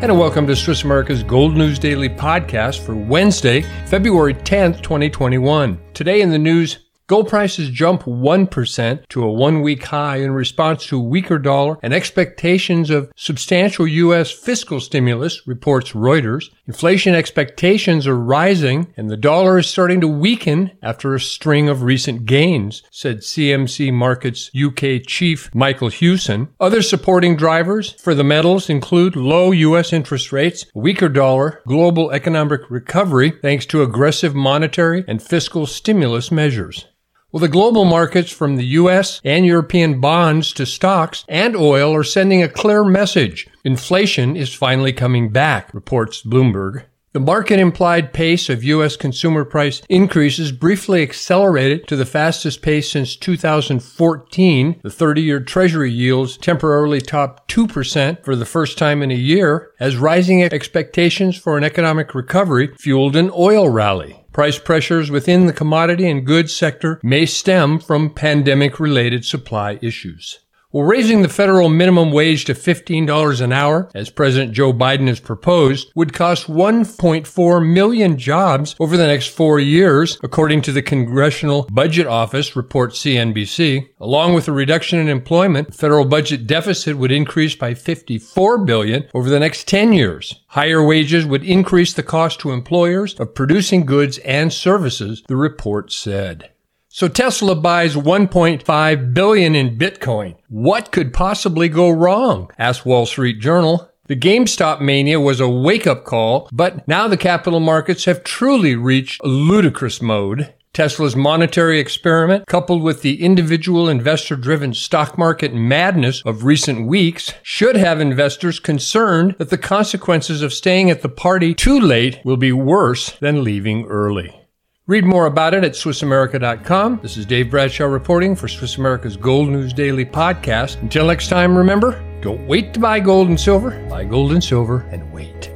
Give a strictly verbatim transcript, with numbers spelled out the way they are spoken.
And welcome to Swiss America's Gold News Daily podcast for Wednesday, February tenth, twenty twenty-one. Today in the news, gold prices jump one percent to a one-week high in response to a weaker dollar and expectations of substantial U S fiscal stimulus, reports Reuters. Inflation expectations are rising, and the dollar is starting to weaken after a string of recent gains, said C M C Markets U K chief Michael Hewson. Other supporting drivers for the metals include low U S interest rates, a weaker dollar, global economic recovery thanks to aggressive monetary and fiscal stimulus measures. Well, the global markets from the U S and European bonds to stocks and oil are sending a clear message. Inflation is finally coming back, reports Bloomberg. The market-implied pace of U S consumer price increases briefly accelerated to the fastest pace since two thousand fourteen. The thirty-year Treasury yields temporarily topped two percent for the first time in a year as rising expectations for an economic recovery fueled an oil rally. Price pressures within the commodity and goods sector may stem from pandemic-related supply issues. Well, raising the federal minimum wage to fifteen dollars an hour, as President Joe Biden has proposed, would cost one point four million jobs over the next four years, according to the Congressional Budget Office, reports C N B C. Along with a reduction in employment, the federal budget deficit would increase by fifty-four billion dollars over the next ten years. Higher wages would increase the cost to employers of producing goods and services, the report said. So Tesla buys one point five billion dollars in Bitcoin. What could possibly go wrong? Asked Wall Street Journal. The GameStop mania was a wake-up call, but now the capital markets have truly reached ludicrous mode. Tesla's monetary experiment, coupled with the individual investor-driven stock market madness of recent weeks, should have investors concerned that the consequences of staying at the party too late will be worse than leaving early. Read more about it at Swiss America dot com. This is Dave Bradshaw reporting for Swiss America's Gold News Daily podcast. Until next time, remember, don't wait to buy gold and silver. Buy gold and silver and wait.